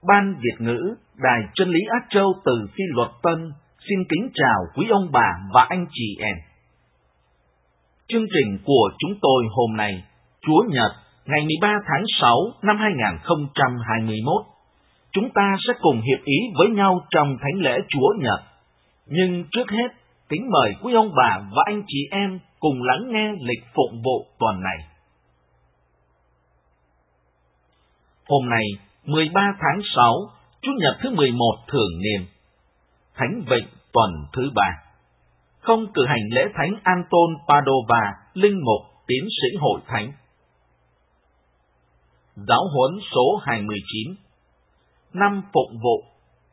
Ban Việt ngữ, Đài Chân lý Á Châu từ Phi Luật Tân xin kính chào quý ông bà và anh chị em. Chương trình của chúng tôi hôm nay, Chúa Nhật, ngày 13 tháng 6 năm 2021. Chúng ta sẽ cùng hiệp ý với nhau trong thánh lễ Chúa Nhật. Nhưng trước hết, kính mời quý ông bà và anh chị em cùng lắng nghe lịch phụng vụ tuần này. Hôm nay, 13 tháng 6, Chủ nhật thứ 11 thường niên, Thánh Vịnh tuần thứ 3. Không cử hành lễ Thánh Anton Padova, linh mục, tiến sĩ hội thánh. Giáo huấn số 29. Năm phụng vụ.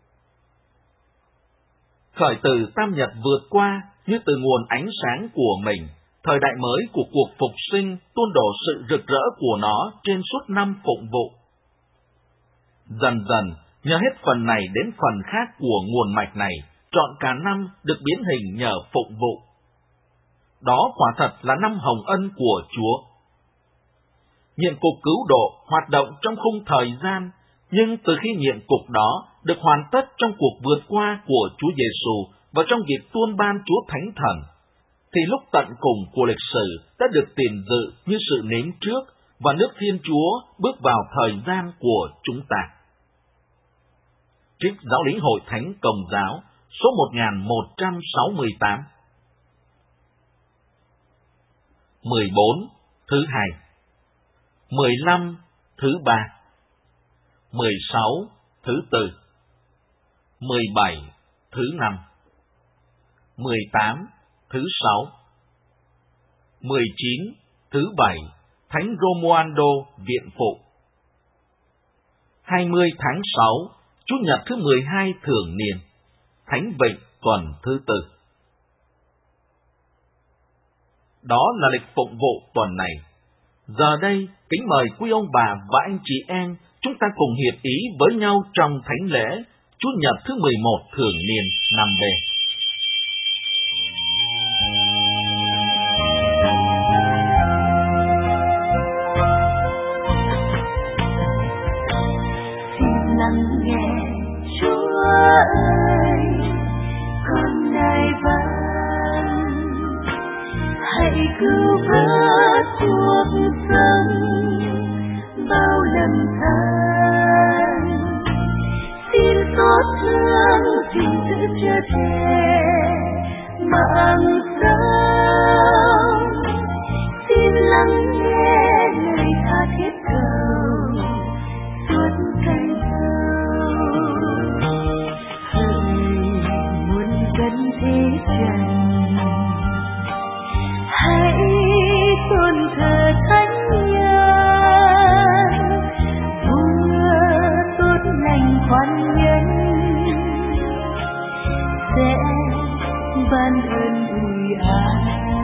Khởi từ Tam Nhật vượt qua như từ nguồn ánh sáng của mình, thời đại mới của cuộc phục sinh tuôn đổ sự rực rỡ của nó trên suốt năm phụng vụ. Dần dần, nhờ hết phần này đến phần khác của nguồn mạch này, trọn cả năm được biến hình nhờ phụng vụ. Đó quả thật là năm hồng ân của Chúa. Nhiệm cục cứu độ hoạt động trong khung thời gian, nhưng từ khi nhiệm cục đó được hoàn tất trong cuộc vượt qua của Chúa Giêsu và trong việc tuôn ban Chúa Thánh Thần, thì lúc tận cùng của lịch sử đã được tiền dự như sự nếm trước và nước Thiên Chúa bước vào thời gian của chúng ta. Trích Giáo lý Hội Thánh Công giáo số 1168. 14. Thứ 2. 15. Thứ 3. 16. Thứ 4. 17. Thứ 5. 18. Thứ 6. 19. Thứ 7. Thánh Romualdo viện phụ. 20 tháng 6, Chủ nhật thứ 12 thường niên, Thánh Vịnh tuần thứ 4. Đó là lịch phụng vụ tuần này. Giờ đây, kính mời quý ông bà và anh chị em, chúng ta cùng hiệp ý với nhau trong thánh lễ Chủ nhật thứ 11 thường niên năm B. Xin lắng nghe Chúa ơi, con nài vang, hãy cứu vớt cuộc sống bao lầm than. Xin xót thương, xin giữ che mạng sống. Xin lắng nghe lời tha thiết cầu suốt cánh sâu. Hỡi muôn dân thế trần, hãy tôn thờ thánh nhân, vua tốt lành khoan nhân sẽ ban ơn ủi an.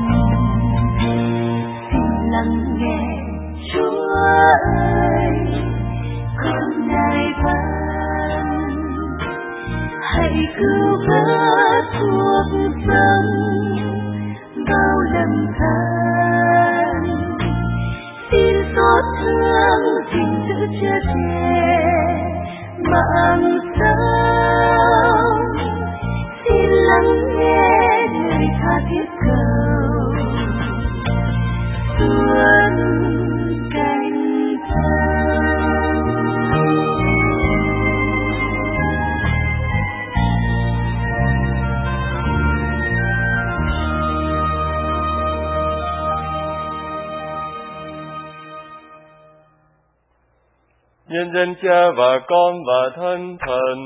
Xin lắng nghe Chúa ơi, con nài vang, hãy cứu vớt cuộc sống bao lầm than. Xin xót thương, xin giữ che mạng sống. Xin lắng nghe lời tha thiết cầu suốt cánh sâu. Nhân danh Cha và Con và Thánh Thần.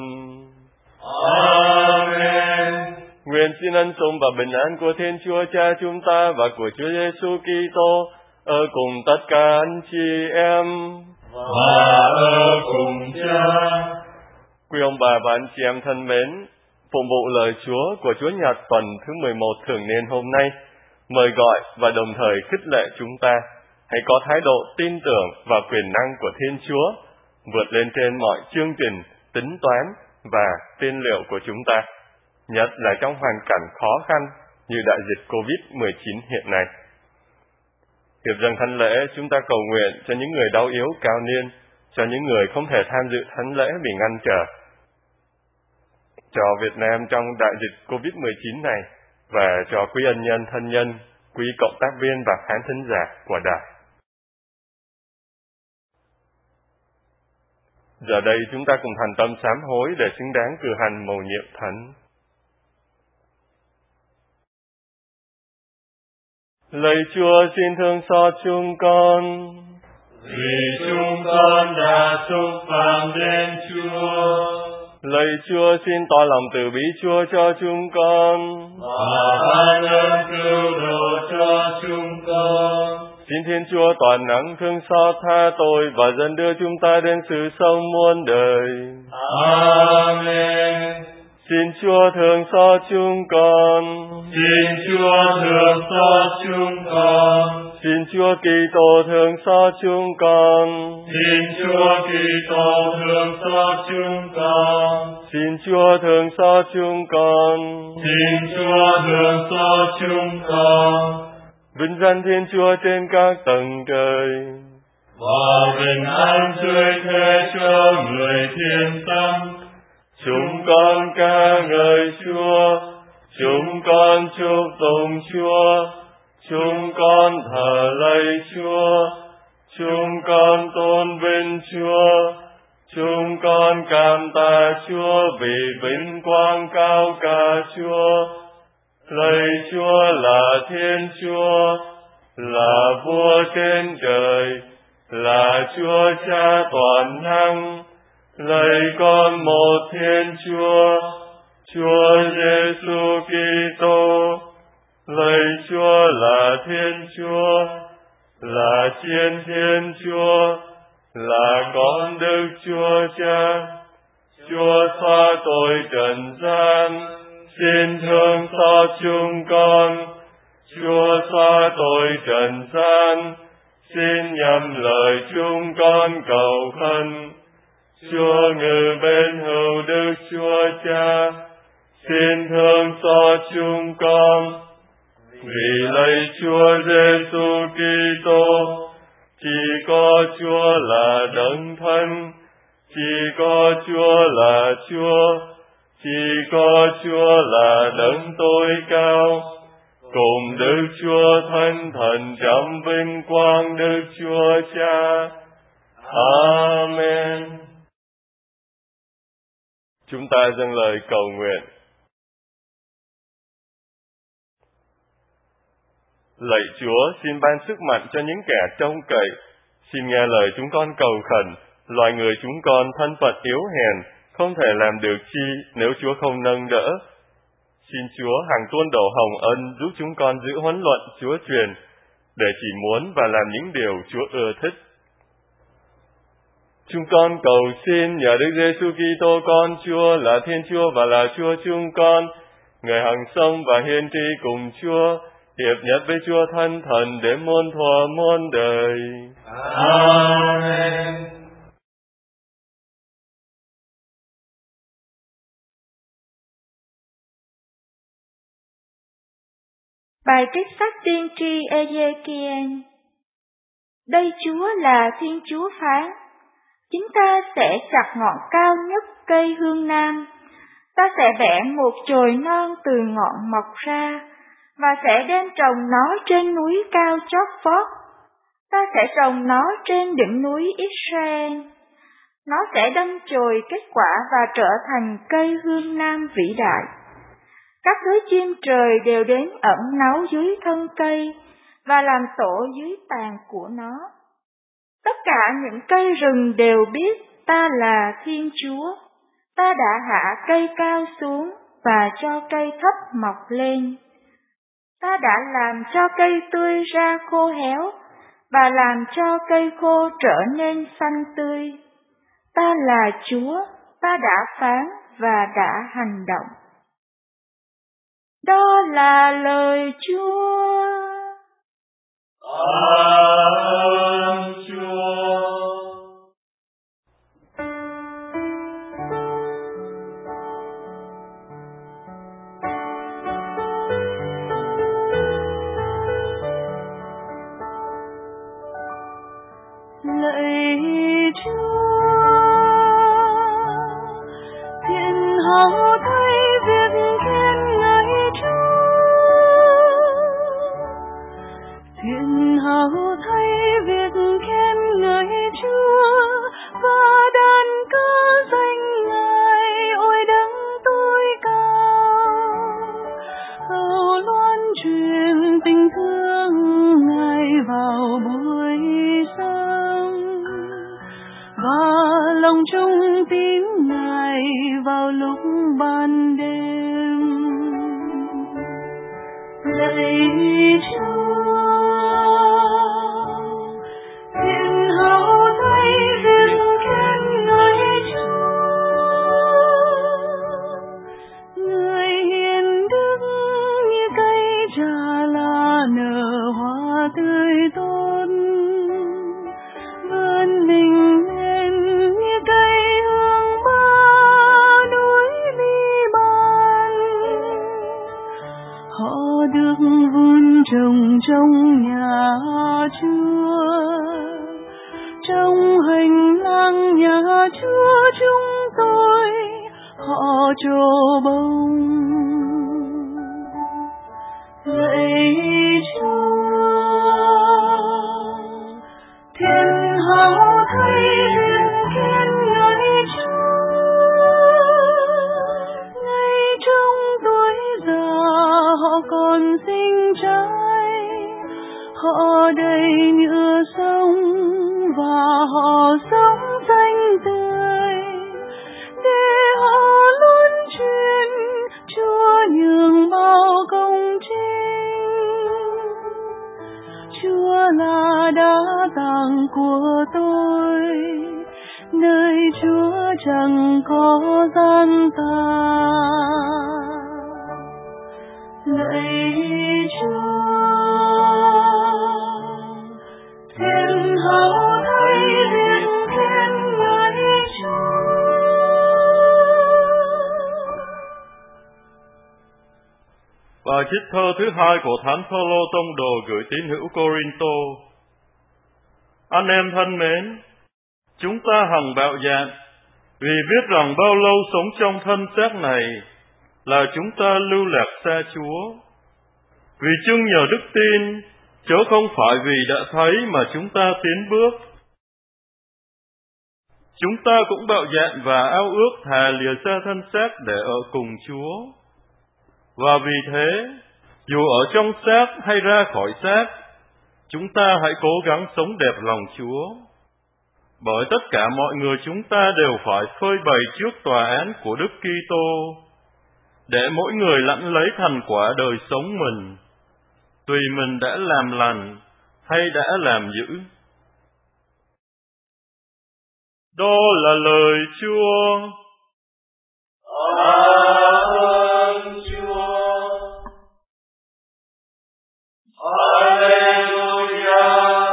Amen. Nguyện xin ân sủng và bình an của Thiên Chúa Cha chúng ta và của Chúa Giêsu Kitô ở cùng tất cả anh chị em và ở cùng Cha. Quý ông bà và anh chị em thân mến, phụng vụ lời Chúa của Chúa Nhật tuần thứ 11 thường niên hôm nay mời gọi và đồng thời khích lệ chúng ta hãy có thái độ tin tưởng vào quyền năng của Thiên Chúa vượt lên trên mọi chương trình, tính toán và tiên liệu của chúng ta, nhất là trong hoàn cảnh khó khăn như đại dịch COVID-19 hiện nay. Hiệp dâng thánh lễ, chúng ta cầu nguyện cho những người đau yếu cao niên cho những người không thể tham dự thánh lễ bị ngăn trở, cho Việt Nam trong đại dịch Covid-19 này, và cho quý ân nhân, thân nhân, quý cộng tác viên và khán thính giả của đài. Giờ đây chúng ta cùng thành tâm sám hối để xứng đáng cử hành mầu nhiệm thánh. Lạy Chúa, xin thương xót chúng con, vì chúng con đã xúc phạm đến Chúa. Lạy Chúa, xin tỏ lòng từ bi Chúa cho chúng con, và ban ơn cứu độ cho chúng con. Xin Thiên Chúa toàn năng thương xót tha tội và dẫn đưa chúng ta đến sự sống muôn đời. Amen. Xin Chúa thương xót chúng con. Xin Chúa thương xót chúng con. Xin Chúa Kitô thương xót chúng con. Xin Chúa Kitô thương xót chúng con. Xin Chúa thương xót chúng con. Xin Chúa thương xót chúng con. Vinh danh Thiên Chúa trên các tầng trời, và bình an dưới thế cho người thiện tâm. Chúng con ca ngợi Chúa, chúng con chúc tụng Chúa, chúng con thờ lạy Chúa, chúng con tôn vinh Chúa, chúng con cảm tạ Chúa vì vinh quang cao cả Chúa. Lạy Chúa là Thiên Chúa, là Vua trên trời, là Chúa Cha toàn năng. Lạy con một Thiên Chúa, Chúa Giêsu Kitô. Lạy Chúa là Thiên Chúa, là Chiên Thiên Chúa, là con Đức Chúa Cha. Chúa xóa tội trần gian, xin thương xót chúng con. Chúa xóa tội trần gian, xin nhậm lời chúng con cầu khẩn. Chúa ngự bên hữu Đức Chúa Cha, xin thương xót chúng con. Vì lạy Chúa Giêsu Kitô, chỉ có Chúa là đấng thân, chỉ có Chúa là Chúa, chỉ có Chúa là đấng tối cao, cùng Đức Chúa Thánh Thần trong vinh quang Đức Chúa Cha. Amen. Chúng ta dâng lời cầu nguyện. Lạy Chúa, xin ban sức mạnh cho những kẻ trông cậy. Xin nghe lời chúng con cầu khẩn. Loài người chúng con thân phận yếu hèn, không thể làm được chi nếu Chúa không nâng đỡ. Xin Chúa hằng tuôn đổ hồng ân giúp chúng con giữ huấn luận Chúa truyền, để chỉ muốn và làm những điều Chúa ưa thích. Chúng con cầu xin nhờ Đức Giêsu Kitô con Chúa là Thiên Chúa và là Chúa chúng con, người hằng sống và hiền tri cùng Chúa, hiệp nhất với Chúa Thánh Thần đến muôn thuở muôn đời. Amen. Bài trích sách tiên tri Ê-giê-ki-ên. Đây Chúa là Thiên Chúa phán: chúng ta sẽ chặt ngọn cao nhất cây hương nam, ta sẽ bẻ một chồi non từ ngọn mọc ra, và sẽ đem trồng nó trên núi cao chót vót. Ta sẽ trồng nó trên đỉnh núi Israel. Nó sẽ đâm chồi kết quả và trở thành cây hương nam vĩ đại. Các thứ chim trời đều đến ẩn náu dưới thân cây và làm tổ dưới tàn của nó. Tất cả những cây rừng đều biết ta là Thiên Chúa. Ta đã hạ cây cao xuống và cho cây thấp mọc lên. Ta đã làm cho cây tươi ra khô héo và làm cho cây khô trở nên xanh tươi. Ta là Chúa, ta đã phán và đã hành động. Đó là lời Chúa. Ơn Chúa. Lạy Và trích thơ thứ hai của Thánh Phaolô tông đồ gửi tín hữu Cô-rin-tô. Anh em thân mến, chúng ta hằng bạo dạn vì biết rằng bao lâu sống trong thân xác này là chúng ta lưu lạc xa Chúa. Vì chưng nhờ đức tin, chớ không phải vì đã thấy mà chúng ta tiến bước. Chúng ta cũng bạo dạn và ao ước thà lìa xa thân xác để ở cùng Chúa. Và vì thế, dù ở trong xác hay ra khỏi xác, chúng ta hãy cố gắng sống đẹp lòng Chúa. Bởi tất cả mọi người chúng ta đều phải phơi bày trước tòa án của Đức Kitô, để mỗi người lãnh lấy thành quả đời sống mình, tùy mình đã làm lành hay đã làm dữ. Đó là lời Chúa. Ơn Chúa. Alleluia.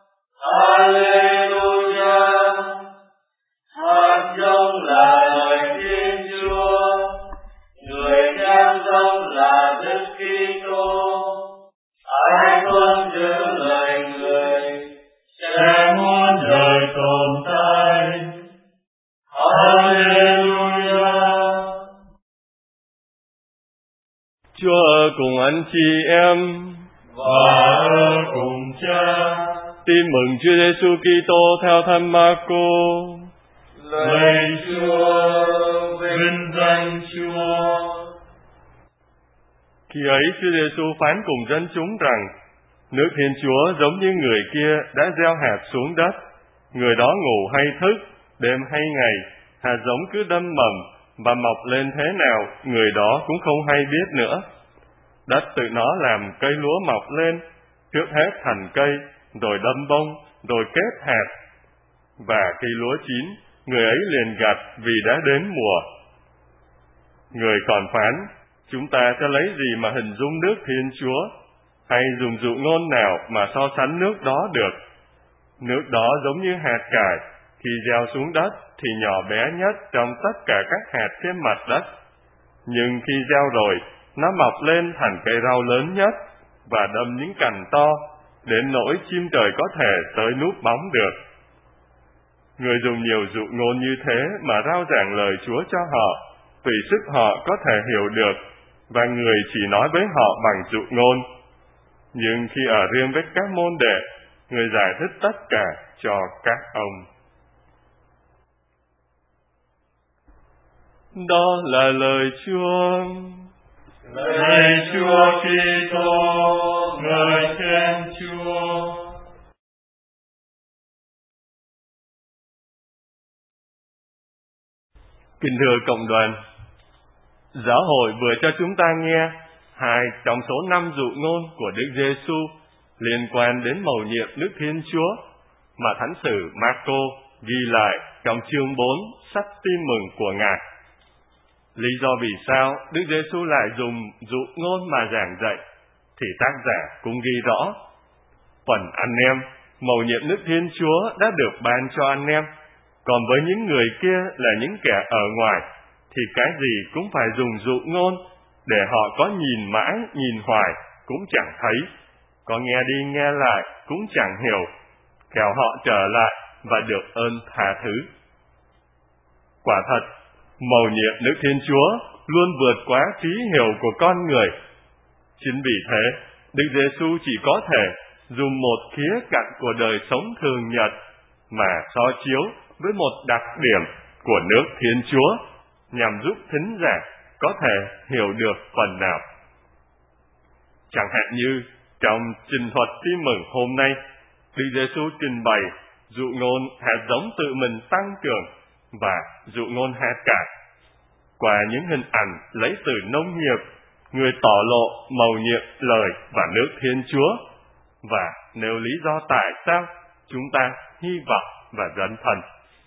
Alleluia. Hạt giống là lời Thiên Chúa, người gieo giống là Đức Kitô. Ai tuân giữ lời người sẽ muôn đời tồn tại. Alleluia. Chúa ở cùng anh chị em và ở cùng Cha. Tin mừng Chúa Giêsu Kitô theo Thánh Marco. Lạy Chúa, vinh danh Chúa. Khi ấy Chúa Giêsu phán cùng dân chúng rằng nước Thiên Chúa giống như người kia đã gieo hạt xuống đất. Người đó ngủ hay thức, đêm hay ngày, hạt giống cứ đâm mầm và mọc lên thế nào, người đó cũng không hay biết nữa. Đất tự nó làm cây lúa mọc lên, trước hết thành cây, rồi đâm bông, rồi kết hạt. Và khi lúa chín, người ấy liền gặt vì đã đến mùa. Người còn phán, chúng ta sẽ lấy gì mà hình dung nước Thiên Chúa, hay dùng dụ ngôn nào mà so sánh nước đó được? Nước đó giống như hạt cải, khi gieo xuống đất thì nhỏ bé nhất trong tất cả các hạt trên mặt đất. Nhưng khi gieo rồi, nó mọc lên thành cây rau lớn nhất và đâm những cành to, đến nỗi chim trời có thể tới núp bóng được. Người dùng nhiều dụ ngôn như thế mà rao giảng lời Chúa cho họ, tùy sức họ có thể hiểu được, và người chỉ nói với họ bằng dụ ngôn. Nhưng khi ở riêng với các môn đệ, người giải thích tất cả cho các ông. Đó là lời Chúa. Lạy Chúa Kitô, ngợi khen Chúa. Kính thưa cộng đoàn, giáo hội vừa cho chúng ta nghe 2 trong số 5 dụ ngôn của Đức Giêsu liên quan đến mầu nhiệm Đức Thiên Chúa mà Thánh sử Marco ghi lại trong chương 4 sách Tin mừng của Ngài. Lý do vì sao Đức Giêsu lại dùng dụ ngôn mà giảng dạy thì tác giả cũng ghi rõ. Phần anh em, mầu nhiệm Đức Thiên Chúa đã được ban cho anh em, còn với những người kia là những kẻ ở ngoài thì cái gì cũng phải dùng dụ ngôn, để họ có nhìn mãi nhìn hoài cũng chẳng thấy, có nghe đi nghe lại cũng chẳng hiểu, kẻo họ trở lại và được ơn tha thứ. Quả thật, mầu nhiệm Đức Thiên Chúa luôn vượt quá trí hiểu của con người. Chính vì thế, Đức Giêsu chỉ có thể dùng một khía cạnh của đời sống thường nhật mà so chiếu với một đặc điểm của nước Thiên Chúa, nhằm giúp thính giả có thể hiểu được phần nào. Chẳng hạn như trong trình thuật Tin mừng hôm nay, Đức Giêsu trình bày dụ ngôn hạt giống tự mình tăng trưởng và dụ ngôn hạt cải. Qua những hình ảnh lấy từ nông nghiệp, người tỏ lộ mầu nhiệm lời và nước Thiên Chúa, và nêu lý do tại sao chúng ta hy vọng và dấn thân.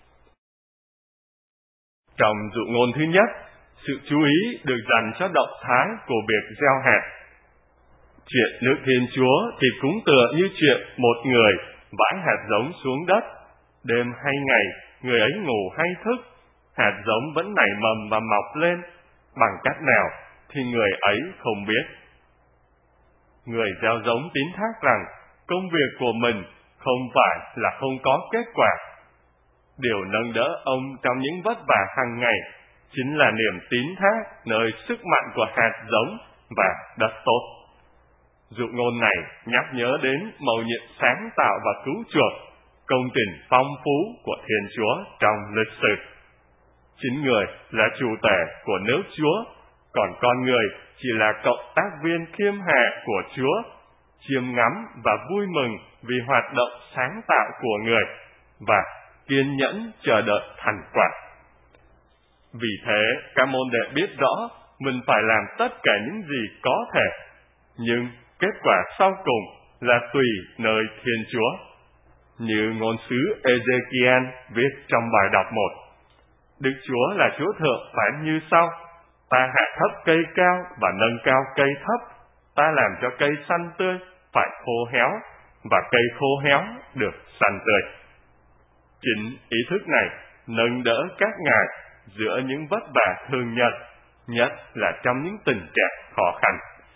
Trong dụ ngôn thứ nhất, sự chú ý được dành cho động thái của việc gieo hạt. Chuyện nước Thiên Chúa thì cũng tựa như chuyện một người vãi hạt giống xuống đất. Đêm hay ngày, người ấy ngủ hay thức, hạt giống vẫn nảy mầm và mọc lên. Bằng cách nào thì người ấy không biết. Người gieo giống tín thác rằng công việc của mình không phải là không có kết quả. Điều nâng đỡ ông trong những vất vả hàng ngày chính là niềm tín thác nơi sức mạnh của hạt giống và đất tốt. Dụ ngôn này nhắc nhớ đến mầu nhiệm sáng tạo và cứu chuộc, công trình phong phú của Thiên Chúa trong lịch sử. Chính người là chủ tể của nước Chúa, còn con người chỉ là cộng tác viên khiêm hạ của Chúa, chiêm ngắm và vui mừng vì hoạt động sáng tạo của người, và kiên nhẫn chờ đợi thành quả. Vì thế, các môn đệ biết rõ mình phải làm tất cả những gì có thể, nhưng kết quả sau cùng là tùy nơi Thiên Chúa. Như ngôn sứ Ezekiel viết trong bài đọc 1, Đức Chúa là Chúa Thượng phán như sau: Ta hạ thấp cây cao và nâng cao cây thấp, ta làm cho cây xanh tươi phải khô héo, và cây khô héo được xanh tươi. Chính ý thức này nâng đỡ các ngài giữa những vất vả thường nhật, nhất là trong những tình trạng khó khăn.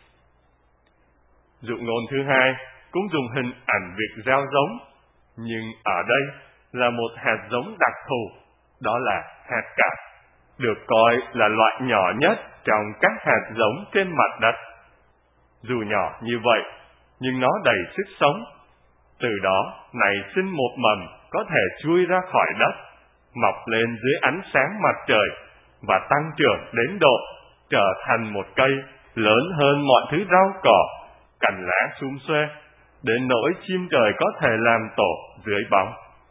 Dụ ngôn thứ hai cũng dùng hình ảnh việc gieo giống, nhưng ở đây là một hạt giống đặc thù, đó là hạt cải, được coi là loại nhỏ nhất trong các hạt giống trên mặt đất. Dù nhỏ như vậy, nhưng nó đầy sức sống. Từ đó nảy sinh một mầm có thể chui ra khỏi đất, mọc lên dưới ánh sáng mặt trời và tăng trưởng đến độ trở thành một cây lớn hơn mọi thứ rau cỏ, cành lá sum xuê, đến nỗi chim trời có thể làm tổ dưới bóng.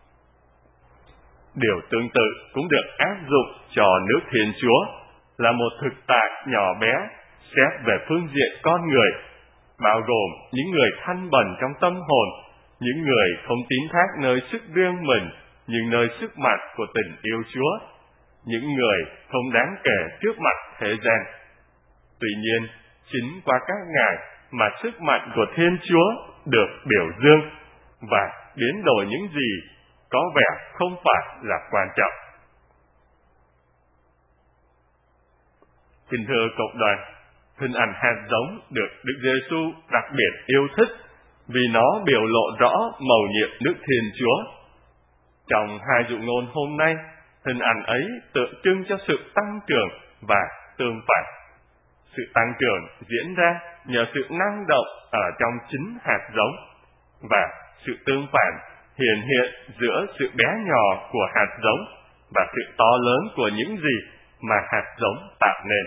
Điều tương tự cũng được áp dụng cho nước Thiên Chúa, là một thực tại nhỏ bé xét về phương diện con người, bao gồm những người thanh bần trong tâm hồn, những người không tín thác nơi sức riêng mình, nhưng nơi sức mạnh của tình yêu Chúa, những người không đáng kể trước mặt thế gian. Tuy nhiên, chính qua các ngài mà sức mạnh của Thiên Chúa được biểu dương và biến đổi những gì có vẻ không phải là quan trọng. Kính thưa cộng đoàn, hình ảnh hạt giống được Đức Giêsu đặc biệt yêu thích vì nó biểu lộ rõ mầu nhiệm Đức Thiên Chúa. Trong hai dụ ngôn hôm nay, hình ảnh ấy tượng trưng cho sự tăng trưởng và tương phản. Sự tăng trưởng diễn ra nhờ sự năng động ở trong chính hạt giống, và sự tương phản hiện giữa sự bé nhỏ của hạt giống và sự to lớn của những gì mà hạt giống tạo nên.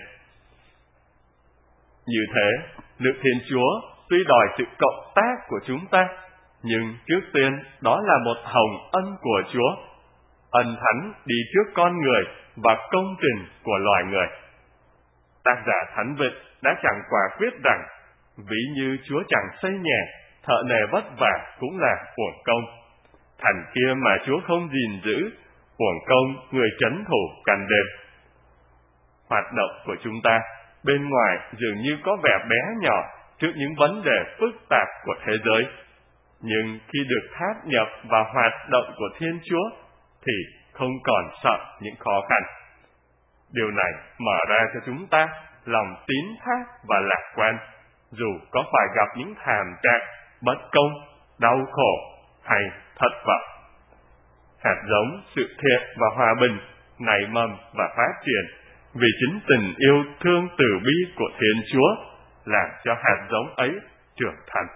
Như thế, nước Thiên Chúa tuy đòi sự cộng tác của chúng ta, nhưng trước tiên đó là một hồng ân của Chúa, ân thánh đi trước con người và công trình của loài người. Tác giả Thánh Vịnh đã chẳng quả quyết rằng, ví như Chúa chẳng xây nhà, thợ nề vất vả cũng là uổng công. Thành kia mà Chúa không gìn giữ, uổng công người trấn thủ canh đêm. Hoạt động của chúng ta bên ngoài dường như có vẻ bé nhỏ trước những vấn đề phức tạp của thế giới, nhưng khi được tháp nhập vào hoạt động của Thiên Chúa thì không còn sợ những khó khăn. Điều này mở ra cho chúng ta lòng tín thác và lạc quan, dù có phải gặp những thảm trạng bất công, đau khổ hay thất vọng. Hạt giống sự thiện và hòa bình nảy mầm và phát triển vì chính tình yêu thương từ bi của Thiên Chúa làm cho hạt giống ấy trưởng thành.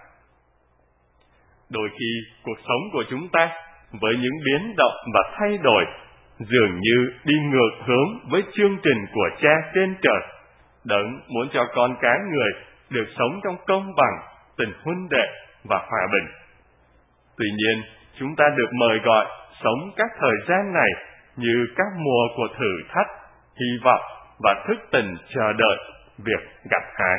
Đôi khi cuộc sống của chúng ta với những biến động và thay đổi dường như đi ngược hướng với chương trình của Cha trên trời, Đấng muốn cho con cái người được sống trong công bằng, tình huynh đệ và hòa bình. Tuy nhiên, chúng ta được mời gọi sống các thời gian này như các mùa của thử thách, hy vọng và thức tình chờ đợi việc gặt hái.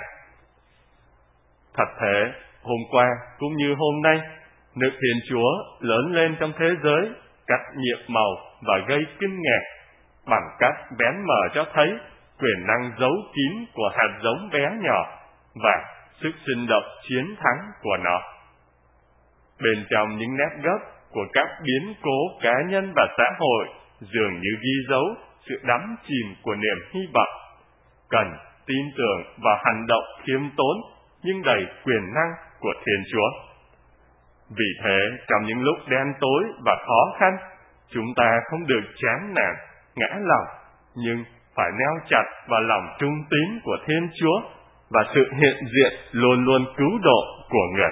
Thật thế, hôm qua cũng như hôm nay, nước Thiên Chúa lớn lên trong thế giới, cách nhiệm màu và gây kinh ngạc, bằng cách bén mờ cho thấy quyền năng giấu kín của hạt giống bé nhỏ và sức sinh động chiến thắng của nó. Bên trong những nét gốc của các biến cố cá nhân và xã hội dường như ghi dấu sự đắm chìm của niềm hy vọng, cần tin tưởng vào hành động khiêm tốn nhưng đầy quyền năng của Thiên Chúa. Vì thế, trong những lúc đen tối và khó khăn, chúng ta không được chán nản, ngã lòng, nhưng phải neo chặt vào lòng trung tín của Thiên Chúa và sự hiện diện luôn luôn cứu độ của người.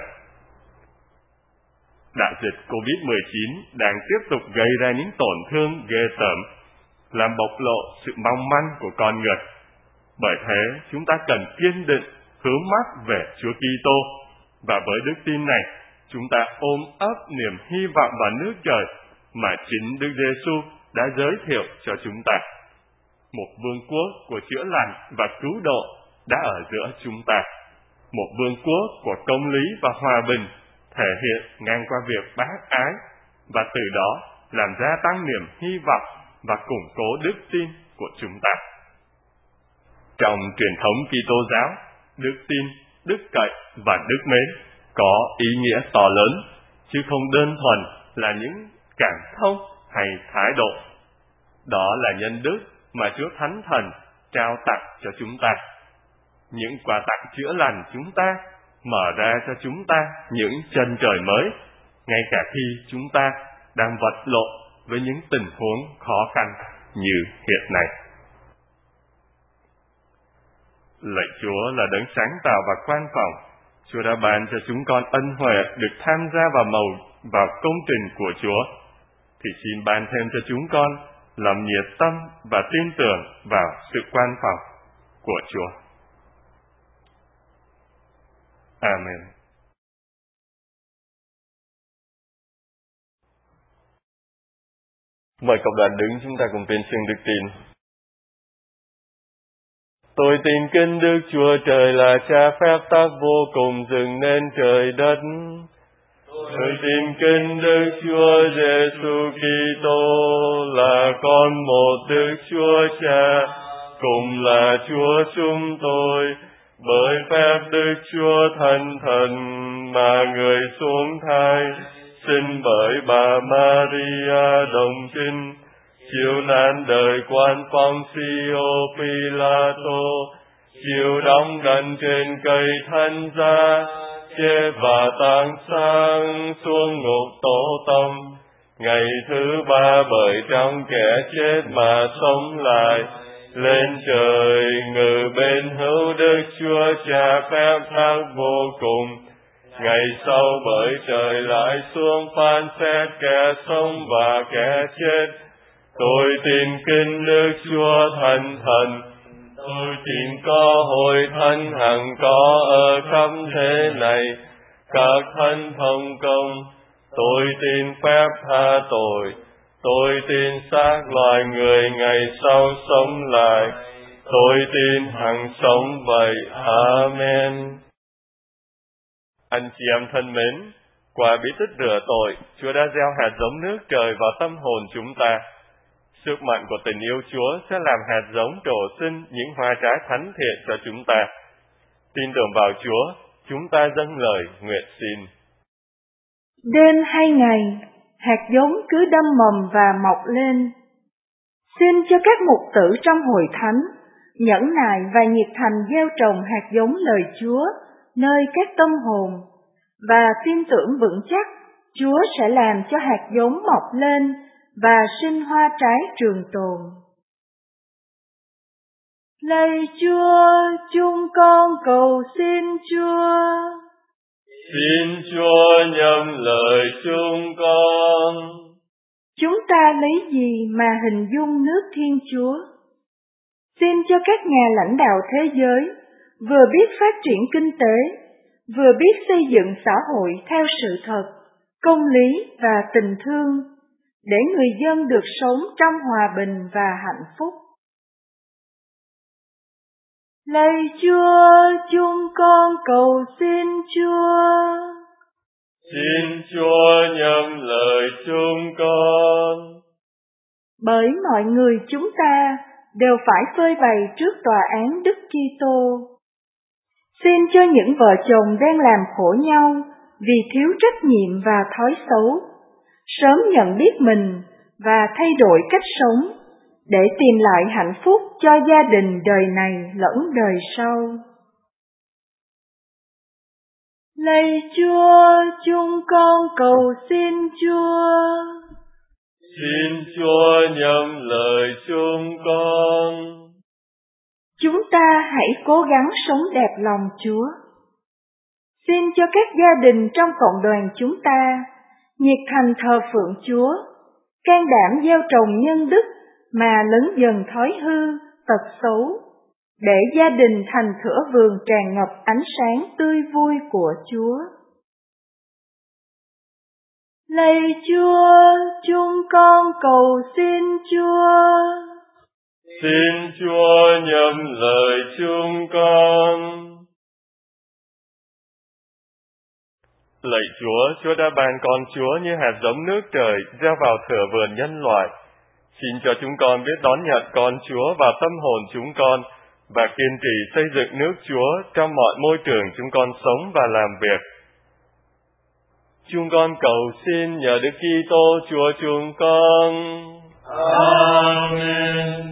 Đại dịch COVID-19 đang tiếp tục gây ra những tổn thương ghê tởm, làm bộc lộ sự mong manh của con người. Bởi thế, chúng ta cần kiên định hướng mắt về Chúa Kitô, và với đức tin này, chúng ta ôm ấp niềm hy vọng vào nước trời mà chính Đức Giêsu đã giới thiệu cho chúng ta. Một vương quốc của chữa lành và cứu độ đã ở giữa chúng ta. Một vương quốc của công lý và hòa bình thể hiện ngang qua việc bác ái, và từ đó làm gia tăng niềm hy vọng và củng cố đức tin của chúng ta. Trong truyền thống Kitô giáo, đức tin, đức cậy và đức mến có ý nghĩa to lớn, chứ không đơn thuần là những cảm thông hay thái độ. Đó là nhân đức mà Chúa Thánh Thần trao tặng cho chúng ta. Những quà tặng chữa lành chúng ta mở ra cho chúng ta những chân trời mới, ngay cả khi chúng ta đang vật lộn với những tình huống khó khăn như hiện nay. Lạy Chúa là đấng sáng tạo và quan phòng, Chúa đã ban cho chúng con ân huệ được tham gia vào công trình của Chúa, thì xin ban thêm cho chúng con lòng nhiệt tâm và tin tưởng vào sự quan phòng của Chúa. Amen. Mời cộng đoàn đứng, chúng ta cùng tuyên xưng đức tin. Tôi tin kính Đức Chúa Trời là Cha phép tác vô cùng dựng nên trời đất. Tôi tin kính Đức Chúa Giêsu Kitô là con một Đức Chúa Cha, cùng là Chúa chúng tôi, bởi phép Đức Chúa Thánh Thần mà người xuống thai, sinh bởi bà Maria đồng trinh, chịu nạn đời quan Poncio Pilato, chịu đóng đần trên cây thánh giá, chết và táng sang xuống ngục tổ tông, Ngày thứ ba bởi trong kẻ chết mà sống lại, lên trời ngự bên hữu Đức Chúa Cha phép thác vô cùng. Ngày sau bởi trời lại xuống phán xét kẻ sống và kẻ chết. Tôi tin kinh Đức Chúa Thánh Thần. Tôi tin có hội thánh hằng có ở khắp thế này, các thánh thông công. Tôi tin phép tha tội. Tôi tin xác loài người ngày sau sống lại. Tôi tin hằng sống vậy. Amen. Anh chị em thân mến, qua bí tích rửa tội, Chúa đã gieo hạt giống nước trời vào tâm hồn chúng ta. Sức mạnh của tình yêu Chúa sẽ làm hạt giống trổ sinh những hoa trái thánh thiện cho chúng ta. Tin tưởng vào Chúa, chúng ta dâng lời nguyện xin. Đêm hay ngày, hạt giống cứ đâm mầm và mọc lên. Xin cho các mục tử trong hội thánh nhẫn nại và nhiệt thành gieo trồng hạt giống lời Chúa nơi các tâm hồn, và tin tưởng vững chắc Chúa sẽ làm cho hạt giống mọc lên và sinh hoa trái trường tồn. Lạy Chúa, chúng con cầu xin Chúa. Xin Chúa nhậm lời chúng con. Chúng ta lấy gì mà hình dung nước Thiên Chúa? Xin cho các nhà lãnh đạo thế giới vừa biết phát triển kinh tế, vừa biết xây dựng xã hội theo sự thật, công lý và tình thương, để người dân được sống trong hòa bình và hạnh phúc. Lạy Chúa, chúng con cầu xin Chúa. Xin Chúa nhậm lời chúng con. Bởi mọi người chúng ta đều phải phơi bày trước tòa án Đức Kitô. Xin cho những vợ chồng đang làm khổ nhau vì thiếu trách nhiệm và thói xấu sớm nhận biết mình và thay đổi cách sống để tìm lại hạnh phúc cho gia đình đời này lẫn đời sau. Lạy Chúa, chúng con cầu xin Chúa. Xin Chúa nhậm lời chúng con. Chúng ta hãy cố gắng sống đẹp lòng Chúa. Xin cho các gia đình trong cộng đoàn chúng ta nhiệt thành thờ phượng Chúa, can đảm gieo trồng nhân đức mà lớn dần thói hư, tật xấu, để gia đình thành thửa vườn tràn ngập ánh sáng tươi vui của Chúa. Lạy Chúa, chúng con cầu xin Chúa. Xin Chúa nhậm lời chúng con. Lạy Chúa, Chúa đã ban con Chúa như hạt giống nước trời gieo vào thửa vườn nhân loại. Xin cho chúng con biết đón nhận con Chúa vào tâm hồn chúng con và kiên trì xây dựng nước Chúa trong mọi môi trường chúng con sống và làm việc. Chúng con cầu xin nhờ Đức Kitô Chúa chúng con. Amen.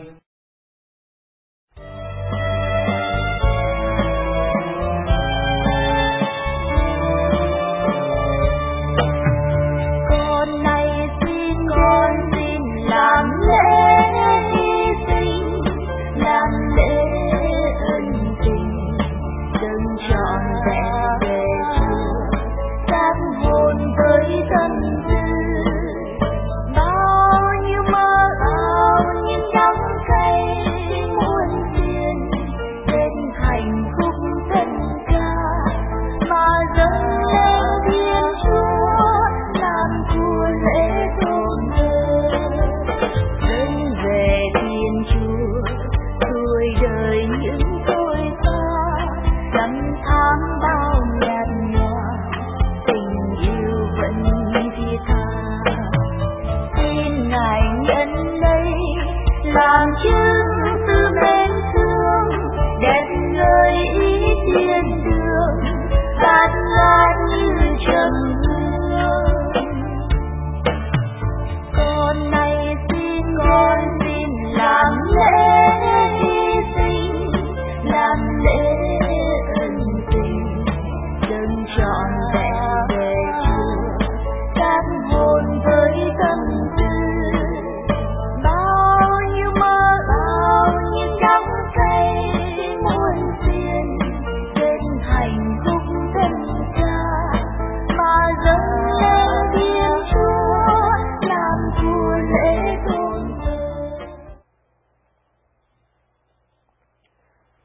Trọn vẹn về Chúa, các hồn với tâm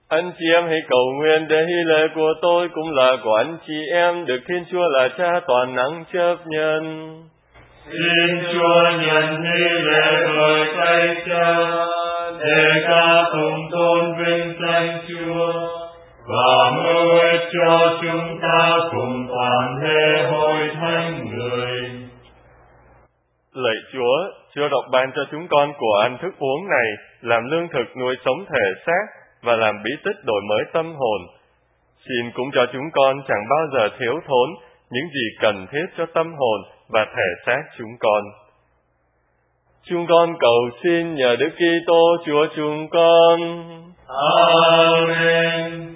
Anh chị em hãy cầu nguyện để hy lễ của tôi cũng là của anh chị em được Thiên Chúa là Cha toàn năng chấp nhận. Xin Chúa nhận hy lễ bởi tay Cha, để ca tụng tôn vinh danh Chúa, và mưu ích cho chúng ta cùng toàn thể hội thánh người. Lạy Chúa, Chúa đọc ban cho chúng con của ăn thức uống này, làm lương thực nuôi sống thể xác và làm bí tích đổi mới tâm hồn. Xin cũng cho chúng con chẳng bao giờ thiếu thốn những gì cần thiết cho tâm hồn và thể xác chúng con. Chúng con cầu xin nhờ Đức Kitô Chúa chúng con. Amen.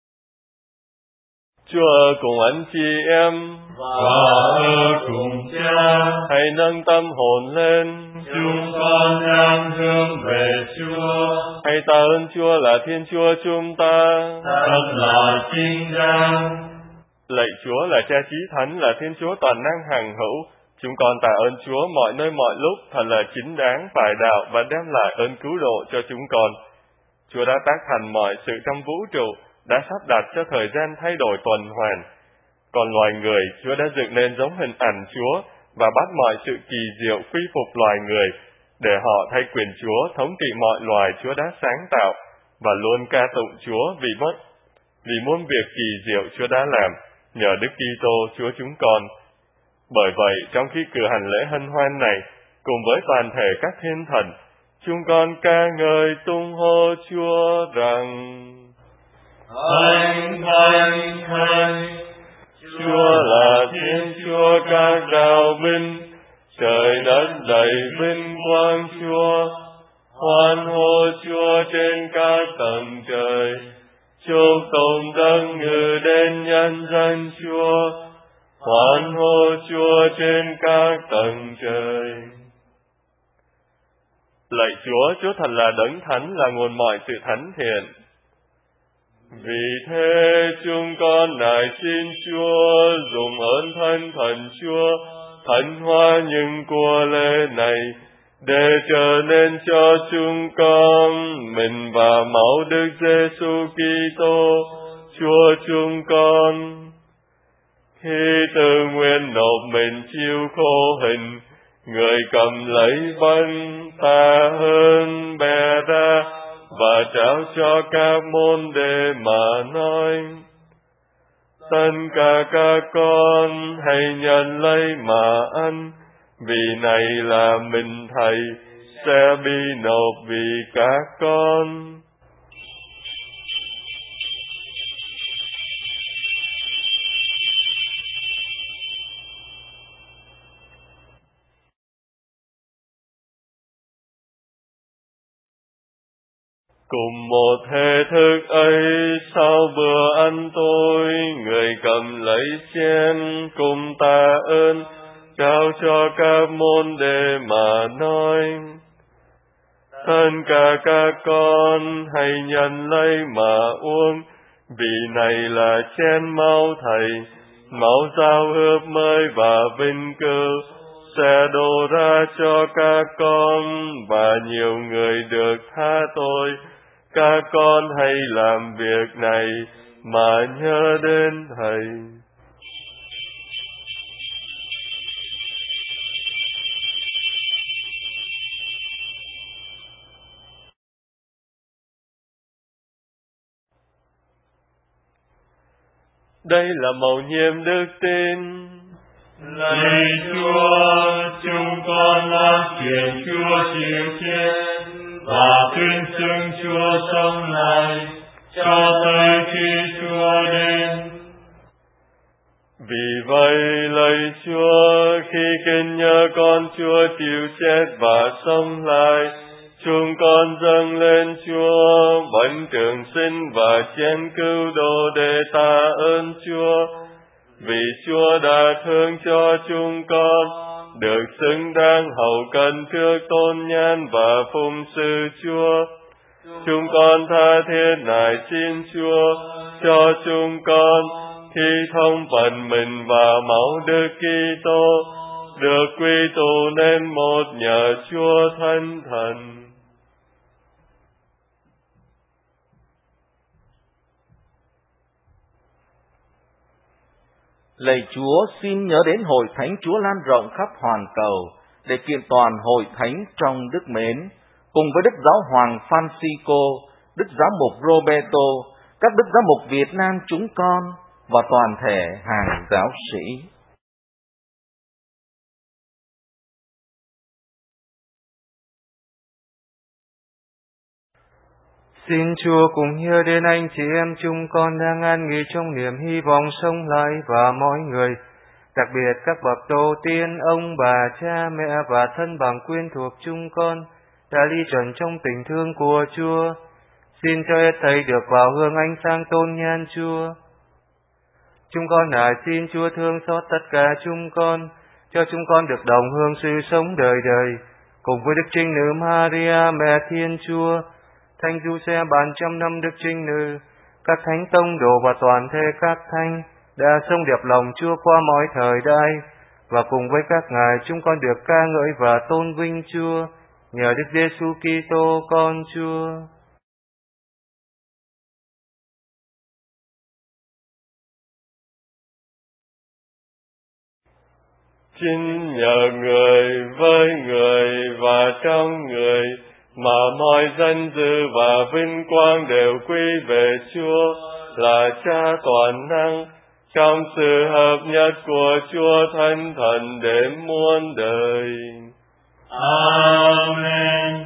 Chúa ở cùng anh chị em Và ở cùng Cha, hãy nâng tâm hồn lên. chúng con đang hướng về Chúa. Hãy tạ ơn Chúa là Thiên Chúa chúng ta. Thật là chính đáng. Lạy Chúa là Cha Chí Thánh, là Thiên Chúa toàn năng hằng hữu. Chúng con tạ ơn Chúa mọi nơi mọi lúc, thật là chính đáng, phải đạo và đem lại ơn cứu độ cho chúng con. Chúa đã tác thành mọi sự trong vũ trụ, đã sắp đặt cho thời gian thay đổi tuần hoàn. Còn loài người, Chúa đã dựng nên giống hình ảnh Chúa và bắt mọi sự kỳ diệu quy phục loài người, để họ thay quyền Chúa thống trị mọi loài Chúa đã sáng tạo và luôn ca tụng Chúa vì muôn việc kỳ diệu Chúa đã làm nhờ Đức Kitô Chúa chúng con. Bởi vậy, trong khi cử hành lễ hân hoan này, cùng với toàn thể các thiên thần, chúng con ca ngợi tung hô Chúa rằng: Thánh, thánh, thánh, Chúa là Thiên Chúa các đạo binh, trời đất đầy vinh quang Chúa. Hoan hô Chúa trên các tầng trời, chúc tụng dâng ngự đến nhân danh Chúa. Hoan hô Chúa trên các tầng trời. Lạy Chúa, Chúa thật là đấng thánh, là nguồn mọi sự thánh thiện. Vì thế chúng con nài xin Chúa dùng ơn thánh thần Chúa thánh hóa những của lễ này, để trở nên cho chúng con mình và máu Đức Giêsu Kitô Chúa chúng con. Khi tự nguyện nộp mình chịu khổ hình, người cầm lấy bánh ta hơn bè ra và trao cho các môn đệ mà nói: tất cả các con hãy nhận lấy mà ăn, vì này là mình Thầy sẽ bị nộp vì các con. Cùng một thể thức ấy, sau bữa ăn tối, người cầm lấy chén cùng tạ ơn, trao cho các môn đệ mà nói: tất cả các con hãy nhận lấy mà uống, vì này là chén máu Thầy, máu giao ước mới và vinh cưu, sẽ đổ ra cho các con và nhiều người được tha tội. Các con hãy làm việc này mà nhớ đến Thầy. Đây là mầu nhiệm đức tin. Lạy Chúa, chúng con loan truyền Chúa chịu chết và tuyên xưng Chúa sống lại cho tới khi Chúa đến. Vì vậy, lạy Chúa, khi kinh nhớ con Chúa chịu chết và sống lại, chúng con dâng lên Chúa bánh trường sinh và chén cứu độ để tạ ơn Chúa. Vì Chúa đã thương cho chúng con, được xứng đáng hầu cận trước tôn nhan và phụng sự Chúa. Chúng con tha thiết nài xin Chúa cho chúng con khi thông phần mình và máu Đức Kitô được quy tụ nên một nhờ Chúa Thánh Thần. Lạy Chúa, xin nhớ đến hội thánh Chúa lan rộng khắp hoàn cầu, để kiện toàn hội thánh trong đức mến, cùng với Đức Giáo hoàng Francisco, Đức Giám mục Roberto, các Đức Giám mục Việt Nam chúng con và toàn thể hàng giáo sĩ. Xin Chúa cùng hiếu đến anh chị em chúng con đang an nghỉ trong niềm hy vọng sống lại và mọi người, đặc biệt các bậc tổ tiên, ông bà, cha mẹ và thân bằng quyến thuộc chúng con đã ly trần trong tình thương của Chúa. Xin cho hết thảy được vào hương ánh sáng tôn nhan Chúa. Chúng con xin Chúa thương xót tất cả chúng con, cho chúng con được đồng hương sự sống đời đời, cùng với Đức Trinh Nữ Maria mẹ Thiên Chúa, Thánh Giuse 300 năm Đức Trinh Nữ, các thánh tông đồ và toàn thể các thánh đã sống đẹp lòng Chúa qua mọi thời đại, và cùng với các ngài chúng con được ca ngợi và tôn vinh Chúa nhờ Đức Giêsu Kitô con Chúa. Chính nhờ người với người và trong người mà mọi danh dự và vinh quang đều quy về Chúa là Cha toàn năng, trong sự hợp nhất của Chúa Thánh Thần đến muôn đời. Amen.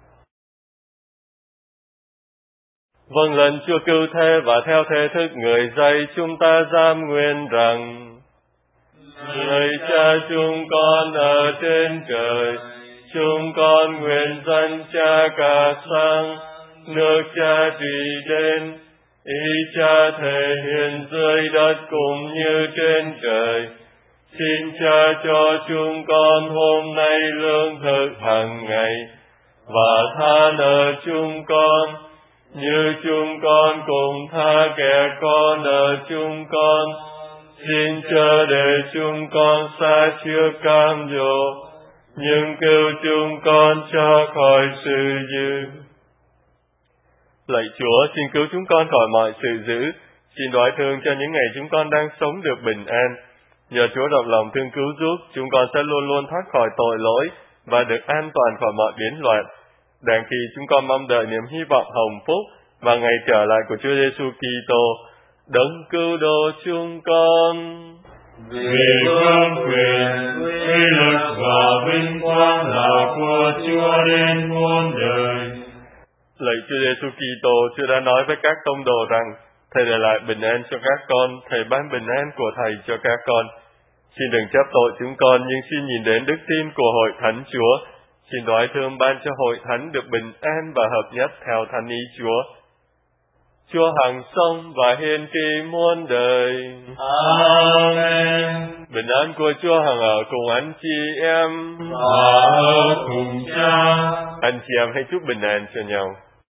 Vâng lệnh Chúa cứu thế và theo thể thức người dạy chúng ta giam nguyện rằng: Lạy Cha chúng con ở trên trời, chúng con nguyện danh Cha cả sáng, nước Cha trị đến, ý Cha thể hiện dưới đất cũng như trên trời. Xin Cha cho chúng con hôm nay lương thực hàng ngày, và tha nợ chúng con, như chúng con cũng tha kẻ có nợ chúng con. Xin chớ để chúng con sa trước cám dỗ, nhưng cứu chúng con cho khỏi sự dữ. Lạy Chúa, xin cứu chúng con khỏi mọi sự dữ. Xin đoái thương cho những ngày chúng con đang sống được bình an. Nhờ Chúa rộng lòng thương cứu giúp, chúng con sẽ luôn luôn thoát khỏi tội lỗi và được an toàn khỏi mọi biến loạn. Đang khi chúng con mong đợi niềm hy vọng hồng phúc và ngày trở lại của Chúa Giêsu Kitô, Đấng cứu độ chúng con. Vì vương quyền, uy lực và vinh quang là của Chúa đến muôn đời. Lạy Chúa Giêsu Kitô, Chúa đã nói với các tông đồ rằng Thầy để lại bình an cho các con, Thầy ban bình an của Thầy cho các con. Xin đừng chấp tội chúng con, nhưng xin nhìn đến đức tin của hội thánh Chúa. Xin đoái thương ban cho hội thánh được bình an và hợp nhất theo thánh ý Chúa. Chúa hằng sống và hiền kỳ muôn đời. Amen. Bình an của Chúa hằng ở cùng anh chị em và ở cùng Cha. Anh chị em hãy chúc bình an cho nhau.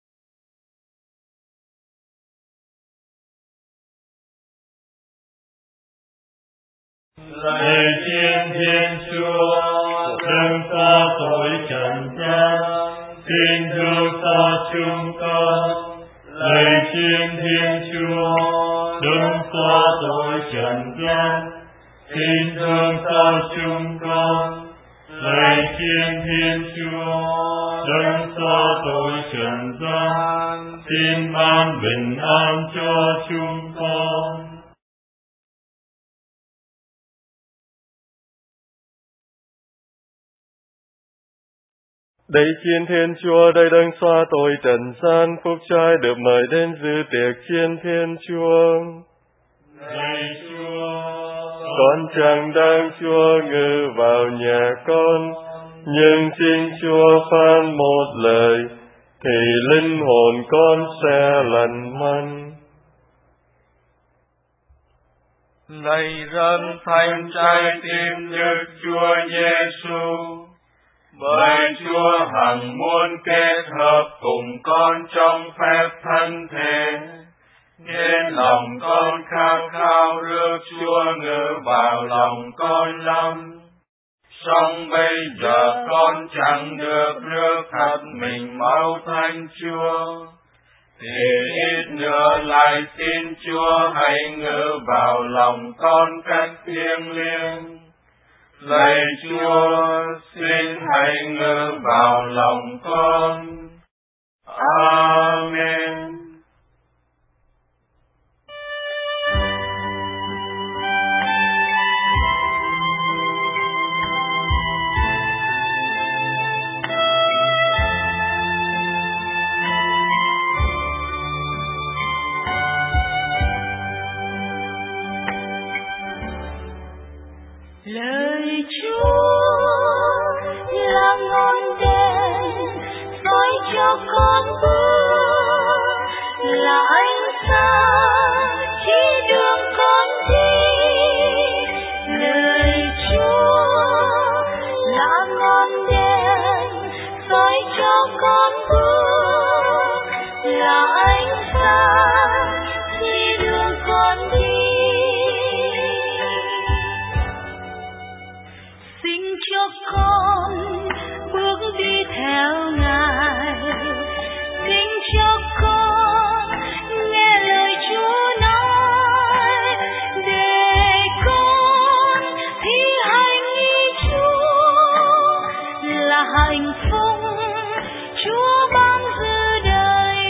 Lạy Thiên Thiên Chúa, đừng xa tội trần gian, xin thương xót chúng con. Lạy Thiên Thiên Chúa, đừng xa tội trần gian, xin thương xót chúng con. Lạy Thiên Thiên Chúa, đừng xa tội trần gian, xin ban bình an cho chúng con. Đây Chiên Thiên Chúa, đây đấng xóa tội trần gian, phúc trai được mời đến dự tiệc Chiên Thiên Chúa. Lạy Chúa, Con chẳng đáng Chúa ngự vào nhà con, nhưng xin Chúa phán một lời, thì linh hồn con sẽ lành mạnh. Lạy dân thanh trái tim Đức Chúa Giêsu, bởi Chúa hằng muốn kết hợp cùng con trong phép thân thể, nên lòng con khao khao rước Chúa ngự vào lòng con lắm. Song bây giờ con chẳng được rước thật mình mau thanh Chúa, Thì ít nữa lại xin Chúa hãy ngự vào lòng con cách thiêng liêng. Lạy Chúa, xin hãy ngự vào lòng con. Amen. Lời Chúa là ngọn đèn soi cho con bước, là ánh sáng chỉ đường con đi. Lời Chúa là ngọn đèn soi cho con bước, là ánh sáng chỉ đường con đi. Cho con bước đi theo Ngài, xin cho con nghe lời Chúa nói, để con thi hành ý Chúa là hạnh phúc Chúa ban dư đời.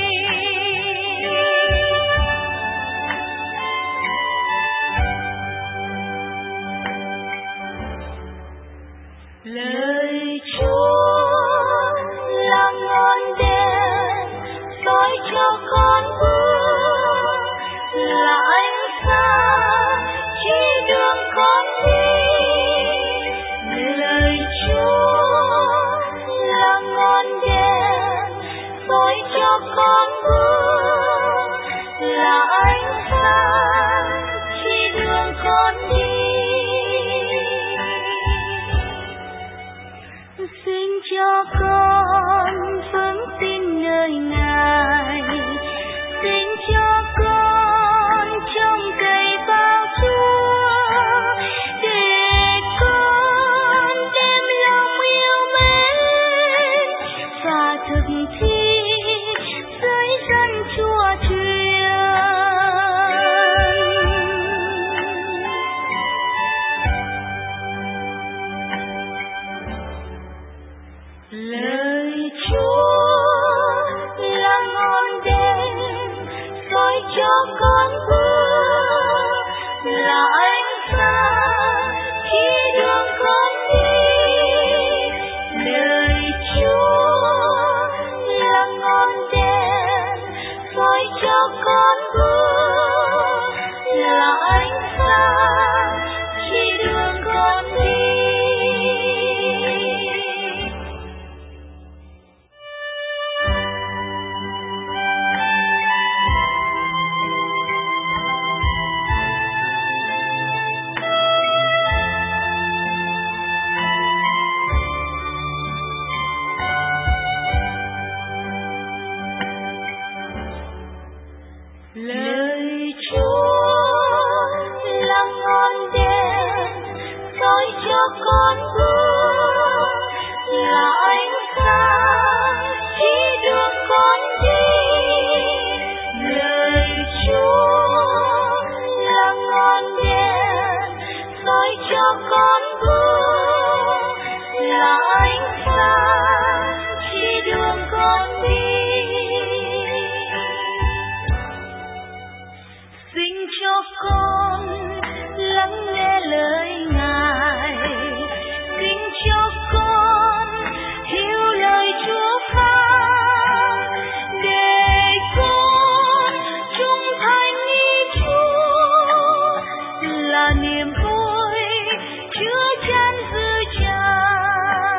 Lời Chúa là ngọn đèn soi cho con bước, là ánh sáng chỉ đường con đi. Lời Chúa là ngọn đèn soi cho con bước, là ánh sáng chỉ đường con đi. Xin cho con vững tin nơi Ngài, xin cho con trông cậy vào Chúa, để con đem lòng yêu mến và thực thi dưới dân Chúa truyền. Lời Chúa là ngọn đèn soi cho con bước, là ánh sáng chỉ đường con đi. Lời Chúa là ngọn đèn soi cho con bước, là ánh sáng chỉ đường con đi. Lời Chúa là ngọn đèn soi cho con bước, là ánh sáng chỉ đường con đi. Lời Chúa là ngọn đèn soi cho con bước, là ánh sáng chỉ đường con đi. Xin cho con lắng nghe lời Ngài, xin cho con hiểu lời Chúa phán, để con trung thành ý Chúa là niềm vui chứa chan dư tràn.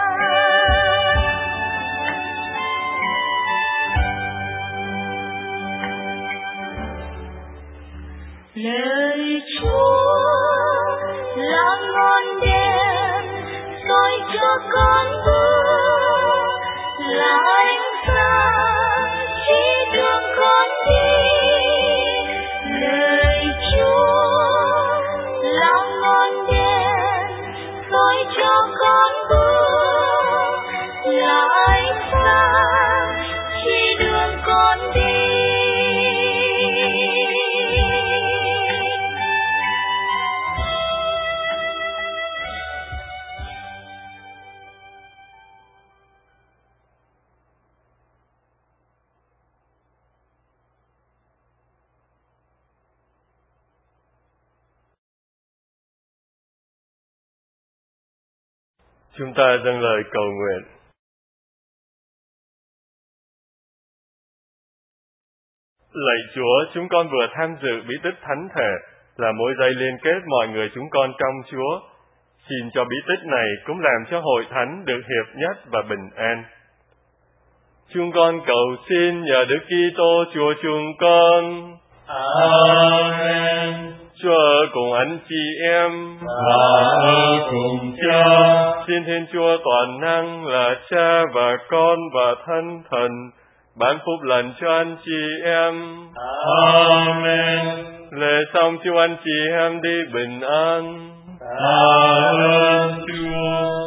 Lời Chúa là ngọn đèn soi cho con bước, là ánh sáng chỉ đường con đi. Lời Chúa là ngọn đèn soi cho con bước, là ánh sáng chỉ đường con đi. Chúng ta dâng lời cầu nguyện. Lạy Chúa, chúng con vừa tham dự bí tích thánh thể là mối dây liên kết mọi người chúng con trong Chúa. Xin cho bí tích này cũng làm cho hội thánh được hiệp nhất và bình an. Chúng con cầu xin nhờ Đức Kitô Chúa chúng con. Amen. Chúa ở cùng anh chị em Và ở cùng Cha. Xin Thiên Chúa toàn năng là Cha và Con và Thánh Thần ban phúc lành cho anh chị em. Amen. Lễ xong chúc anh chị em đi bình an. Tạ ơn Chúa.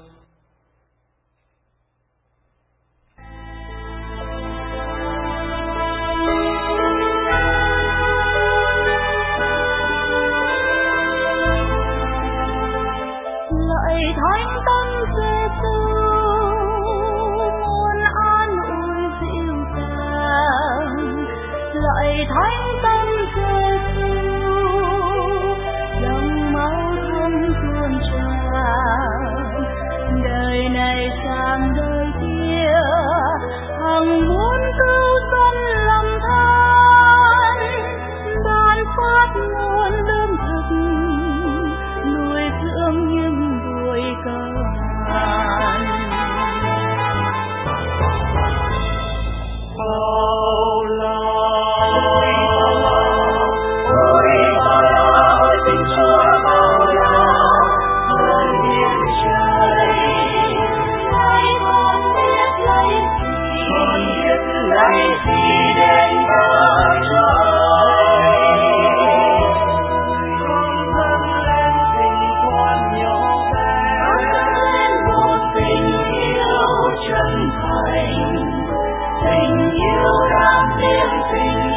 Lạy Thánh Tâm Giêsu, muôn an ủi dịu dàng. Lạy Thánh Tâm Giêsu, dòng máu thánh tuôn tràn. Đời này sang đời kia, hằng muốn cứu dân lầm than. Ban phát nguồn lương thực, nuôi dưỡng những đuổi cờ hàn. Bao la, Tình Chúa bao la, ơn biển trời, lấy con biết lấy gì đến với trời. con dâng lên tình con nhỏ bé, Một tình yêu chân thành, tình yêu đam mê, tình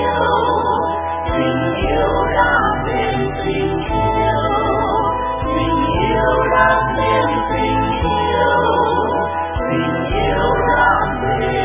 yêu đam mê, tình yêu đam mê, tình yêu đam mê.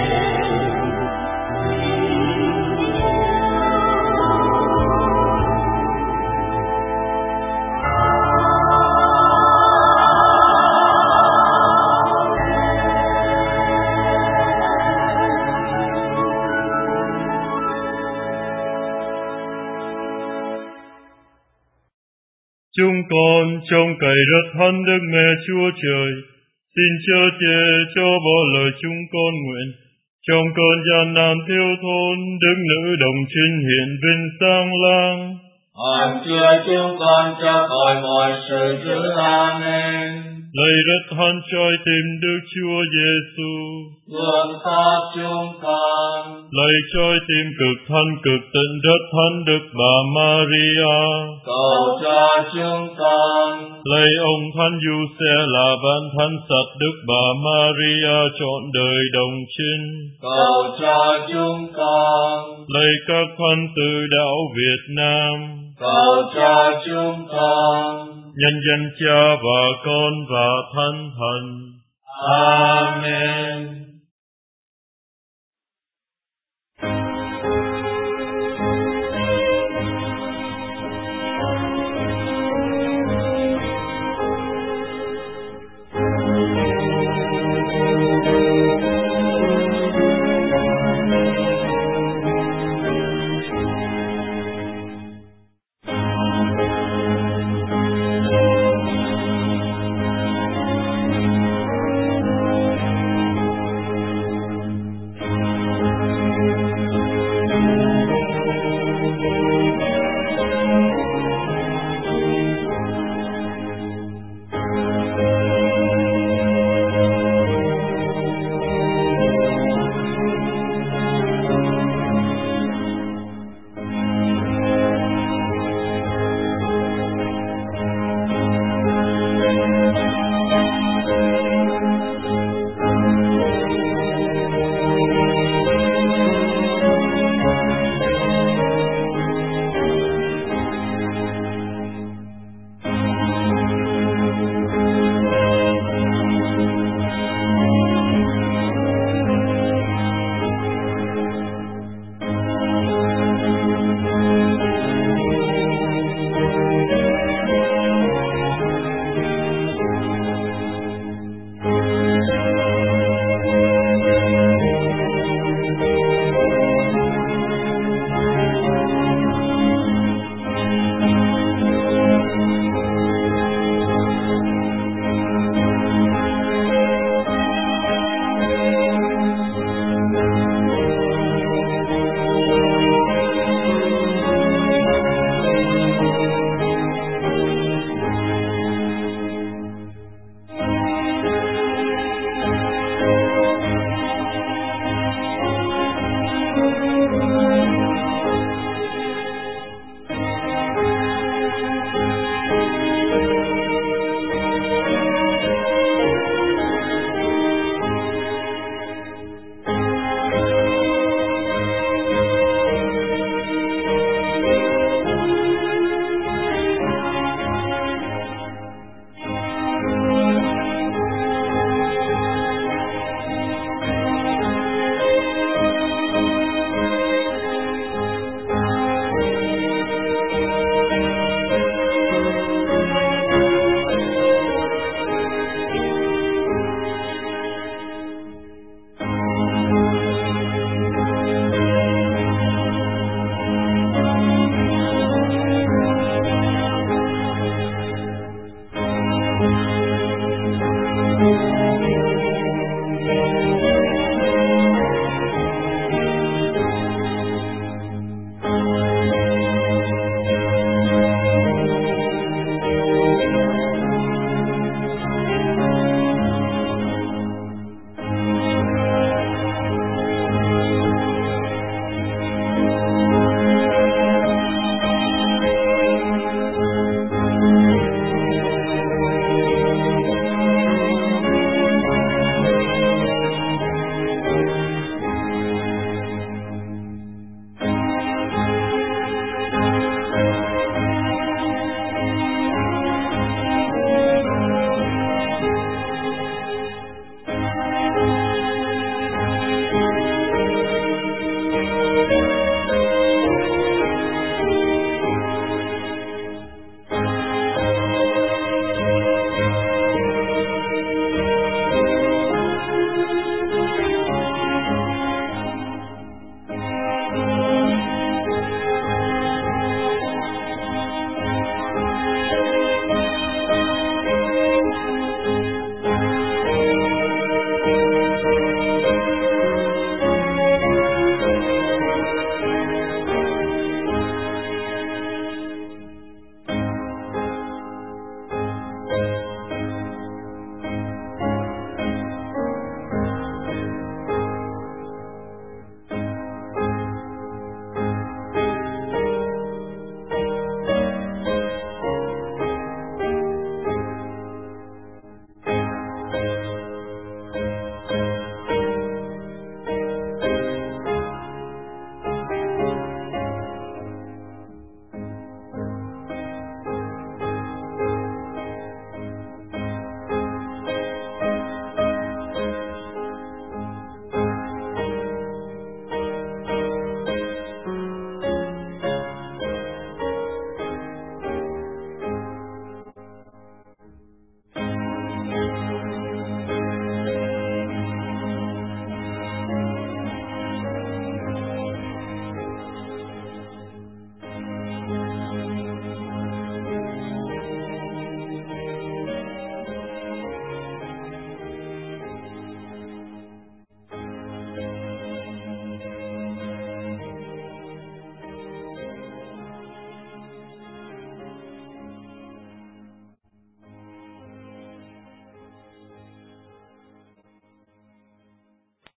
chúng con trông cậy rất hơn Đức Mẹ Chúa Trời, xin chớ che cho bỏ lời chúng con nguyện. Trong cơn gian nan thiếu thốn, Đức Nữ Đồng Trinh hiện vinh sang lang. Hằng chia chúng con cho khỏi mọi sự dữ. Amen. Lạy rất hơn trái tim Đức Chúa Giêsu, Gương pháp chúng con. lạy trái tim cực thanh cực tịnh rất thánh Đức Bà Maria, Cầu cho chúng con. lạy ông Thánh Giuse là ban thánh sạch Đức Bà Maria trọn đời đồng trinh, Cầu cho chúng con. lạy các thánh tử đạo Việt Nam, Cầu cho chúng con. nhân danh Cha và Con và Thánh Thần. Amen.